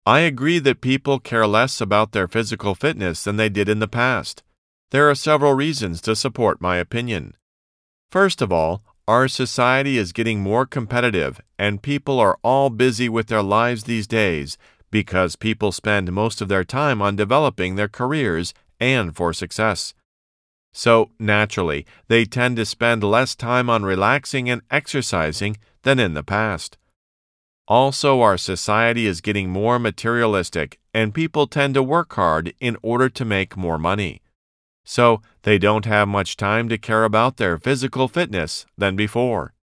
I agree that people care less about their physical fitness than they did in the past. There are several reasons to support my opinion. First of all, our society is getting more competitive, and people are all busy with their lives these days because people spend most of their time on developing their careers and for success. So, naturally, they tend to spend less time on relaxing and exercising than in the past. Also, our society is getting more materialistic, and people tend to work hard in order to make more money. So, they don't have much time to care about their physical fitness than before.